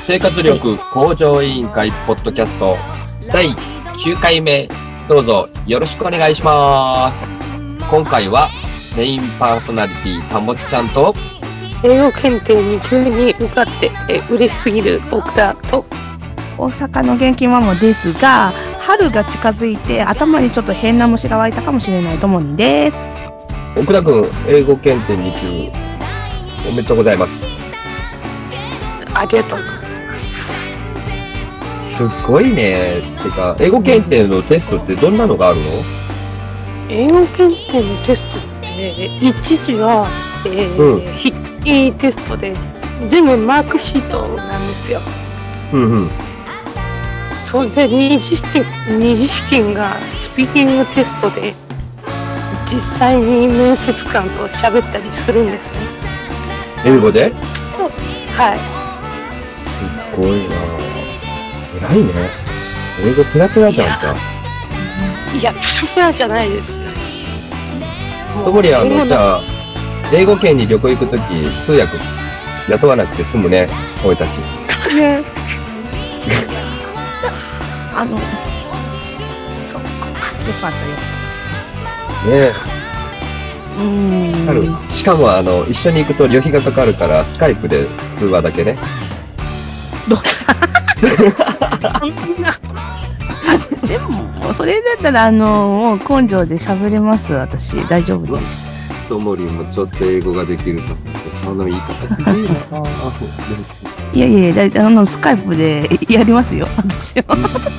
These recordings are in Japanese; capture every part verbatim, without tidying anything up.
生活力向上委員会ポッドキャストだいきゅうかいめ、どうぞよろしくお願いします。今回はメインパーソナリティたもちちゃんと英語検定に級に受かってえ嬉しすぎる奥田と大阪の元気ママですが、春が近づいて頭にちょっと変な虫が湧いたかもしれないともにです。 奥田くん、英語検定に級おめでとうございます。 ありがとうございます。 すっごいね。てか、英語検定のテストってどんなのがあるの？ 英語検定のテストって一時は、えーうん、筆記テストで全部マークシートなんですよ。 うんうん。 それで二次試験、二次試験がスピーキングテストで実際に面接官と喋ったりするんですね。 英語で？ はい。 すっごいなぁ。偉いね。英語ペラペラじゃん、じゃあ。 いや、ペラペラじゃないですよ。 ともりあの、じゃあ、英語圏に旅行行くとき、通訳雇わなくて済むね、俺たち。 ね。あの、そうか、よかったよ。 ねえ。うーん。しかも、あの、一緒に行くと旅費がかかるから、スカイプで通話だけね。 どでも、それだったら、あの、もう根性で喋れます、私。大丈夫です。 ともりもちょっと英語ができると思って、その言い方ひどいなぁ。 いやいや、だいたいあの、スカイプでやりますよ、私は。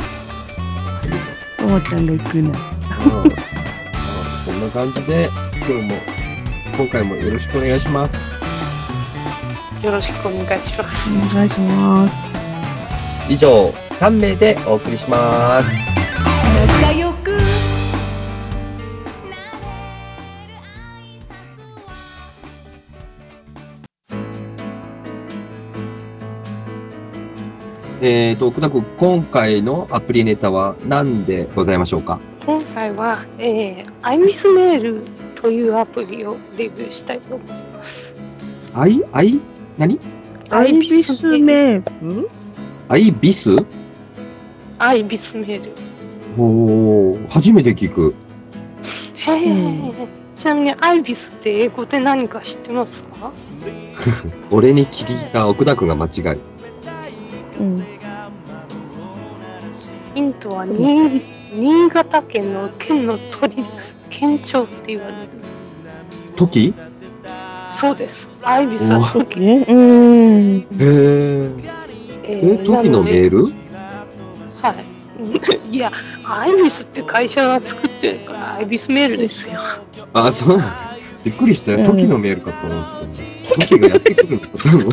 ともちゃんが行くな。 こんな感じで、今日も、今回もよろしくお願いします。 よろしくお願いします。 お願いします。 以上、さんめいでお送りします。仲良くえーと、奥田君、今回のアプリネタは何でございましょうか？ 今回は、えー、アイミスメールというアプリをレビューしたいと思います。 アイ、アイ、何？ アイビスメール？ アイビス？ アイビスメール。 ほー、初めて聞く。 へー。ちなみにアイビスって英語で何か知ってますか？ 俺に聞いた奥田君が間違い。 うん。 ヒントは新、新潟県の県の鳥です。県鳥って言われる。 トキ？ そうです。アイビスはトキ。 うーん。 へー。えー、トキのメール？ はい。いや、アイビスって会社が作ってるからアイビスメールですよ。 あ、そうなんです。びっくりしたよ。トキのメールかと思って。トキがやってくるのかと思って。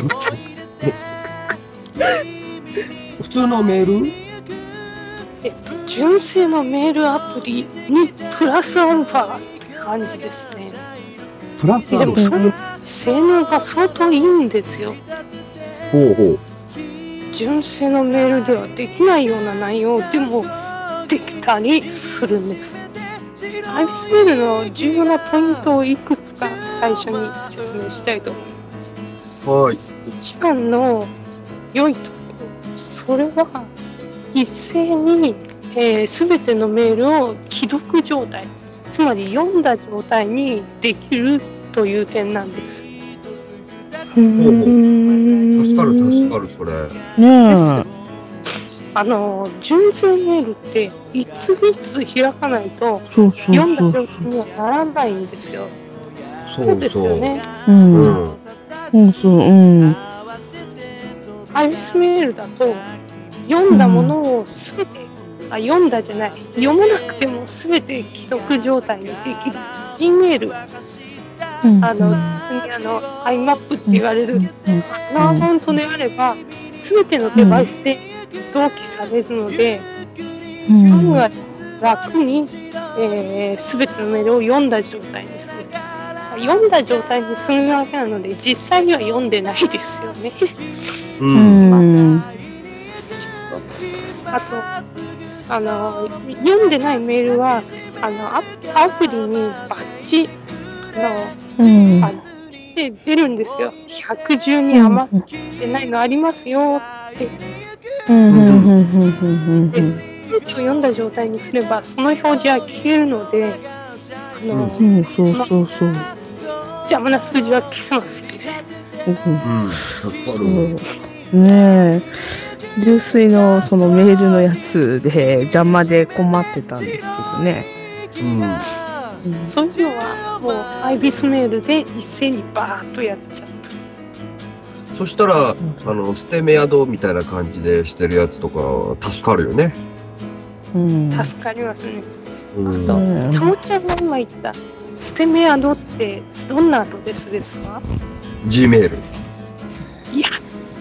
普通のメール？ えっと、純正のメールアプリにプラスアルファって感じですね。 プラスアルファ？ でもその性能が相当いいんですよ。 ほうほう。 純正のメールではできないような内容でもできたりするんです。アイビスメールの重要なポイントをいくつか最初に説明したいと思います。 はい。 一番の良いところ、それは一斉にすべ、えー、てのメールを既読状態、つまり読んだ状態にできるという点なんです。 うーん。 助かる助かる、それ。 ねえ。 あの、純正メールっていついつ開かないと読んだ状態にはならないんですよ。そうですよね。 うん。うん、そう、うん。 アイビスメールだと読んだものをすべて、あ、読んだじゃない、読まなくてもすべて既読状態にできる Gmail、うん、あの、次あの、アイマップって言われる、うん、あのアカウントであれば、すべてのデバイスで同期されるので、うん、案外楽に、えー、すべてのメールを読んだ状態にする。読んだ状態にするだけなので、実際には読んでないですよね。うん。まあ、あと、あの、読んでないメールは、あの、ア, アプリにバッジ、あの、うん、バッジして出るんですよ。ひゃくじゅうに余ってないのありますよって。 うんうんうんうんうんで、文章を読んだ状態にすれば、その表示は消えるので、あの、 うん。そうそうそうそう。 邪魔な数字は消せますよね。 うんうん。わかそる。 う。ねえ。純粋のそのメールのやつで邪魔で困ってたんですけどね。 うん。 うんそういうのはもうアイビスメールで一斉にバーッとやっちゃうと。 そしたら、あの、捨てメアドみたいな感じでしてるやつとか、助かるよね。 うん。 助かりますね。 うん。 あと、たもちゃんが今言った捨てメアドってどんなアドレスですか？ Gmail。 いや、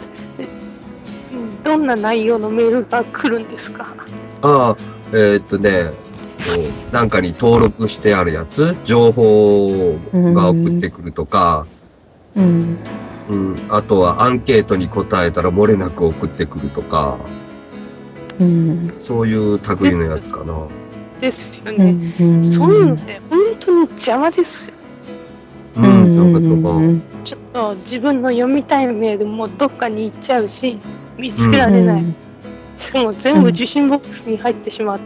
どんな内容のメールが来るんですか？ ああ、えーっとね、こうなんかに登録してあるやつ、情報が送ってくるとか、 うん。 うん、あとはアンケートに答えたら漏れなく送ってくるとか、 うん。 そういう類のやつかな。 ですようね。 ん。 そういうのって本当に邪魔ですよ。 うん、そうかそうか。 ちょっと自分の読みたいメールもどっかに行っちゃうし、見つけられない。しかも全部受信ボックスに入ってしまって、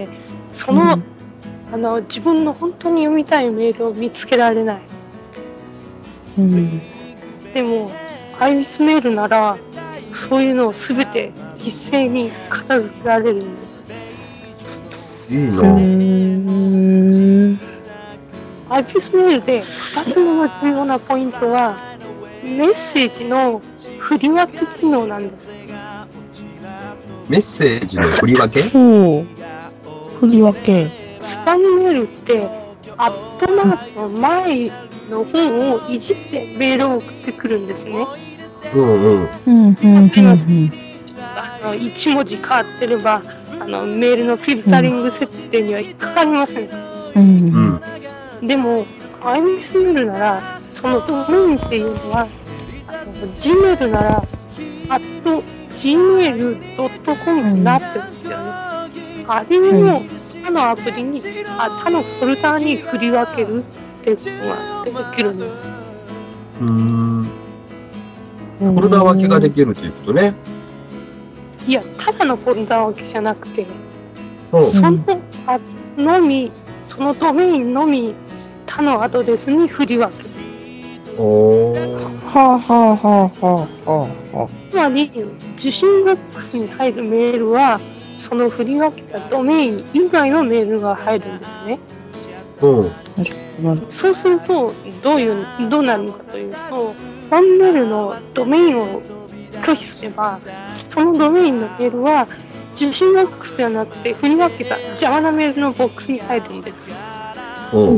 その、 うんあの、自分の本当に読みたいメールを見つけられない。 うん。 でも、アイビスメールなら、そういうのをすべて一斉に片付けられるんです。 いいな。 うん。 アイビスメールでふたつ目の重要なポイントは、メッセージの振り分け機能なんです。 メッセージの振り分け？ そう。振り分け。 スパムメールって、アットマークの前の方をいじってメールを送ってくるんですね。 うんうん。 うんうんうんすいません。あの、いち文字変わってれば、あの、メールのフィルタリング設定には引っかかりません。 うんうん。 でも、アイビスメールなら、そのドメインっていうのは、あの、Gmail なら、at ジーメールドットコム となってますよね。あれを他のアプリに、あ、他のフォルダに振り分けるっていうのができるんです。 うーん。フォルダ分けができるということね。 いや、ただのフォルダ分けじゃなくて、 うん。 そのあのみ、そのドメインのみ、他のアドレスに振り分ける。 おー。 はあはあはあはあはあ。 つまり、受信ボックスに入るメールは、その振り分けたドメイン以外のメールが入るんですね。 うん。 そうすると、どういう、どうなるのかというと、ワンメールのドメインを拒否すれば、そのドメインのメールは、受信ボックスではなくて、振り分けた邪魔なメールのボックスに入るんです。 うん。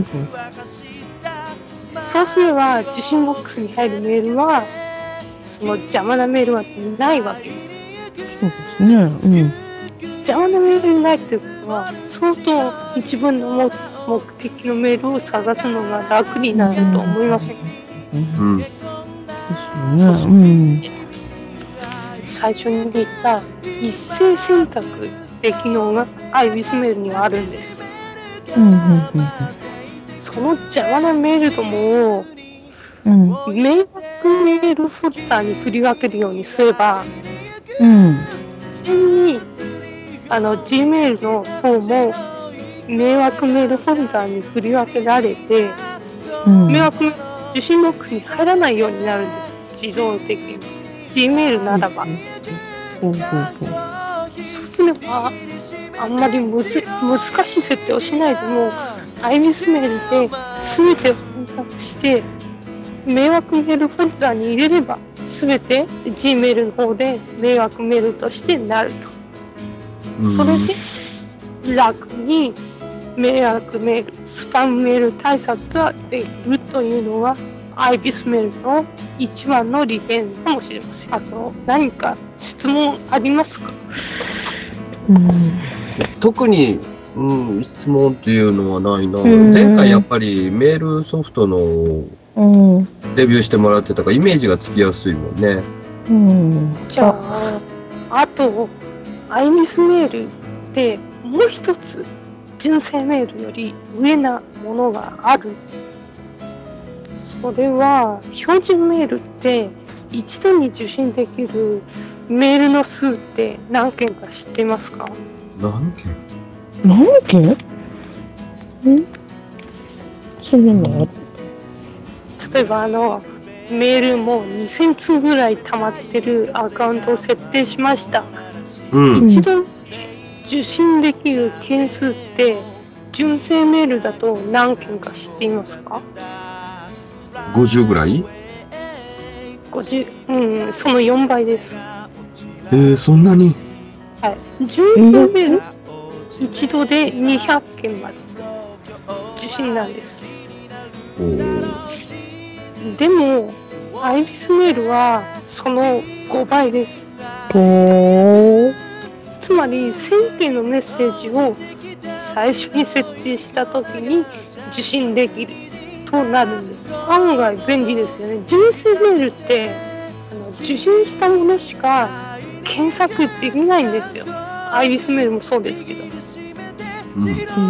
そうすれば、受信ボックスに入るメールは、その邪魔なメールはないわけです。 そうですね。うん。 邪魔なメールにないっていうことは、相当自分の目的のメールを探すのが楽になると思いませんか？ うん。 ですよね。うん。 最初に言った一斉選択って機能がアイビスメールにはあるんです。 うんうんその邪魔なメールどもをうんうん。 迷惑メールフォルダに振り分けるようにすれば、 うん自然にあの Gmail の方も迷惑メールフォルダに振り分けられて、 うん迷惑メール受信ボックスに入らないようになるんです。自動的に。Gmail ならば。 ほうほうほう。 そうすれば、あんまりむず難しい設定をしないでも、アイビスメールで全てを選択して、迷惑メールフォルダに入れれば、全て Gmail の方で迷惑メールとしてなると。それで楽に迷惑メール、スパムメール対策ができるというのが、アイビスメールの一番の利点かもしれません。あと、何か質問ありますか？ うん。 特に、うん、質問っていうのはないな。 うん前回やっぱりメールソフトのうん。 レビューしてもらってたからイメージがつきやすいもんね。 うん。 じゃあ、あと、アイビスメールってもう一つ、純正メールより上なものがある。 それは、標準メールって一度に受信できるメールの数って何件か知っていますか？ 何件？ 何件？ん？そんなの？ 例えばあの、メールもにせんつうぐらい溜まってるアカウントを設定しました。 うん。 一度受信できる件数って純正メールだと何件か知っていますか？ ごじゅうぐらい？ ごじゅう、うん、そのよんばいです。 えー、そんなに？ はい。純正メール一度でにひゃっけんまで受信なんです。 おー。 でも、アイビスメールはそのごばいです。 おー。 つまり、せんけんのメッセージを最初に設定したときに受信できるとなるんです。案外便利ですよね。純正メールってあの受信したものしか検索できないんですよ。アイビスメールもそうですけど。 うん。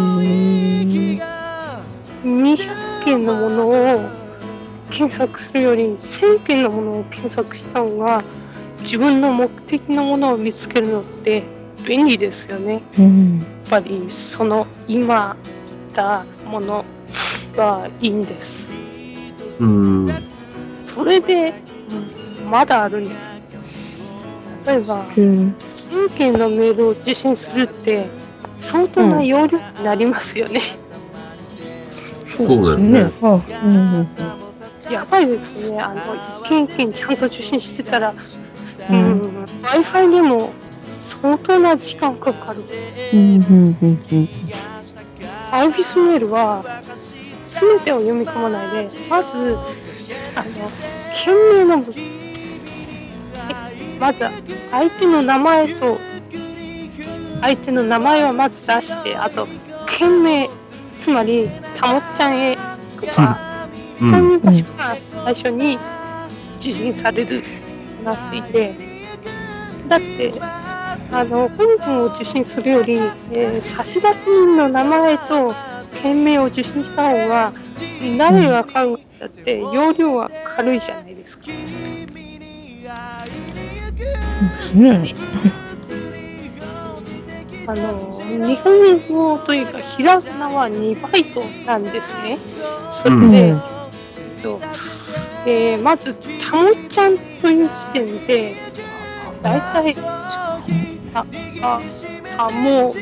にひゃっけんのものを検索するよりせんけんのものを検索した方が自分の目的のものを見つけるのって便利ですよね。 うん。 やっぱりその今言ったものがいいんです。 うん。 それで、うん、まだあるんです。例えば、 うん。 せんけんのメールを受信するって相当な容量になりますよね。 そうだよね。 あ、うんうんやばいですね。あの、一件一件ちゃんと受信してたら、 う。 うんん、Wi-Fi でも相当な時間かかる。 うんうんうんうん。 アイビスメールは、すべてを読み込まないで、まず、あの、件名の部分。まず、相手の名前と、相手の名前をまず出して、あと、件名、つまり、たもっちゃんへとか、 うん。 そういう場所が最初に受信されるとなっていて、だって、あの、本文を受信するより、えー差出人の名前と件名を受信した方が、誰が考えたって容量は軽いじゃないですか。 ですね。 あの、日本語というか、ひらがなはにバイトなんですね。それで、 うんとえーまず、たもちゃんという時点で、だいたい、た、あ、たも、う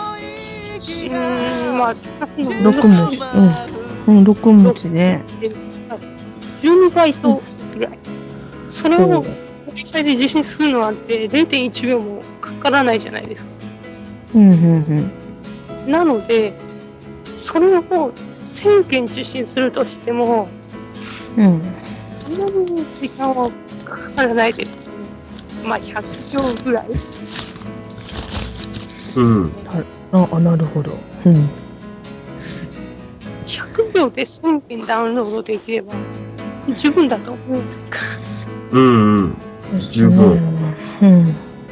ーん、まあ、書くのめんどくさい。 六文字。うん。うん、六文字ね。 じゅうにバイトぐらい。それをほう。 実際で受信するのなんてれいてんいちびょうもかからないじゃないですか。 うんうんなので、それをせんけん受信するとしても、 うん。うん。 そんなに時間はかからないですよね。まあ、ひゃくびょうぐらい。 うん。 あ、あ、なるほど。うん。 ひゃくびょうでせんけんダウンロードできれば十分だと思いますか。 うんうん。十分。 うん。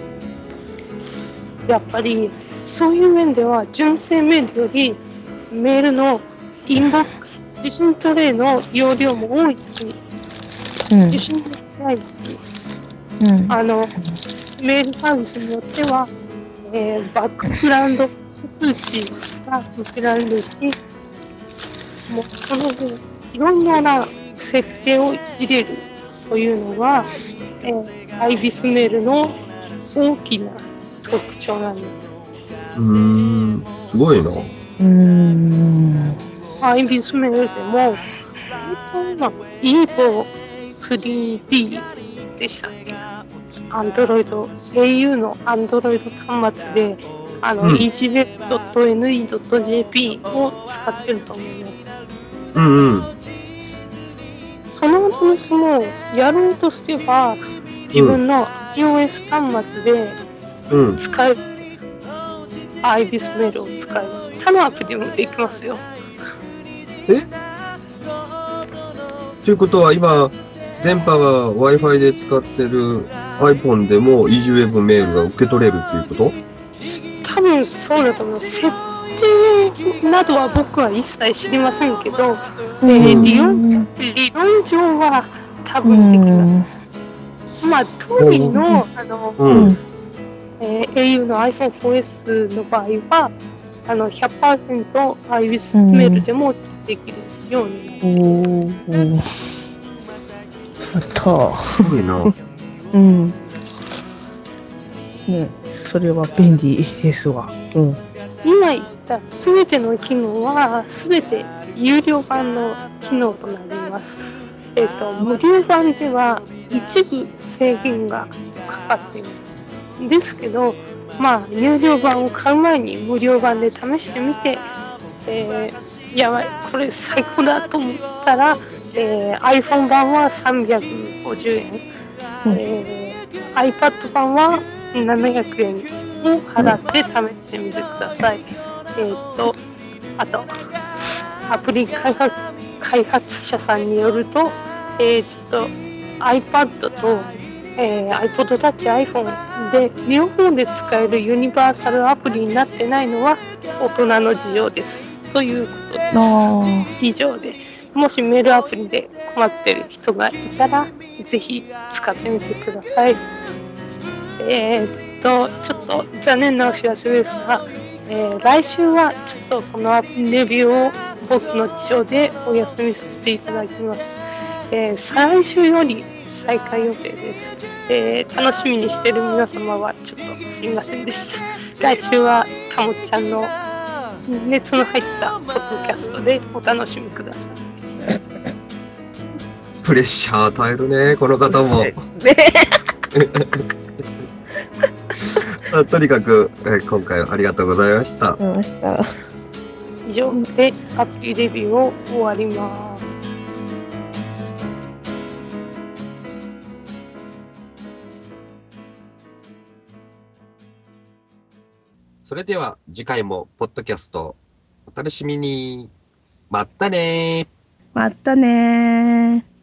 やっぱり、そういう面では、純正メールより、メールのインボックス、受信トレイの容量も多いし、 うん。 受信も早いし、 うん。 あの、メールサービスによっては、えー、バックグラウンド通知が受けられるし、もうその分、いろんな設定をいじれるというのが、えー、アイビスメールの大きな特徴なんです。 うーん。すごいな。 うーん。 アイビスメールでも、えっと、今、イーボースリーディー でしたっけ？アンドロイド、エーユー のアンドロイド端末で、あの、 うん。 イージーウェブドットエヌイードットジェーピー を使ってると思います。 うんうん。 そのアドレスも、やろうとすれば、自うん。 分の iOS 端末でうん。 使える。アイビスメールを使える。他のアプリでもできますよ。 えということは今、電波が Wi-Fi で使ってる iPhone でも EasyWeb メールが受け取れるっていうこと？ 多分そうだと思います。設定などは僕は一切知りませんけど、 うえー、理論、 ん。 理論上は多う分できます。 ん。 まあ、当時の、あの、 う。 うんん。 えー au の アイフォンフォーエス の場合は、あの、ひゃくパーセント アイビスメールでもできるようになっています。 おー。また。 すごいな。 うん。ね、それは便利ですわ。うん。 今言ったすべての機能は、すべて有料版の機能となります。えっ、と、無料版では一部制限がかかっています。ですけど、まあ、有料版を買う前に無料版で試してみて、えー、やばい、これ最高だと思ったら、えー、iPhone 版はさんびゃくごじゅうえん、えー、iPad 版はななひゃくえんを払って試してみてください。えー、っと、あと、アプリ開発開発者さんによると、えー、ちょっと iPad と、えー、iPod Touch、iPhone で両方で使えるユニバーサルアプリになってないのは大人の事情です。ということです。 あ以上で、もしメールアプリで困ってる人がいたら、ぜひ使ってみてください。えー、っと、ちょっと残念なお知らせですが、えー、来週はちょっとこのアプリレビューを僕の事情でお休みさせていただきます。えー、再来週より再開予定です。えー、楽しみにしている皆様はちょっとすいませんでした。来週はたもちゃんの熱の入ったポッドキャストでお楽しみください。 プレッシャー与えるね、この方も。 ね。 まあとにかく、えー今回はありがとうございました。 わかりました。 以上でアプリレビューを終わります。 それでは次回もポッドキャストお楽しみに。まったねー。 またねー。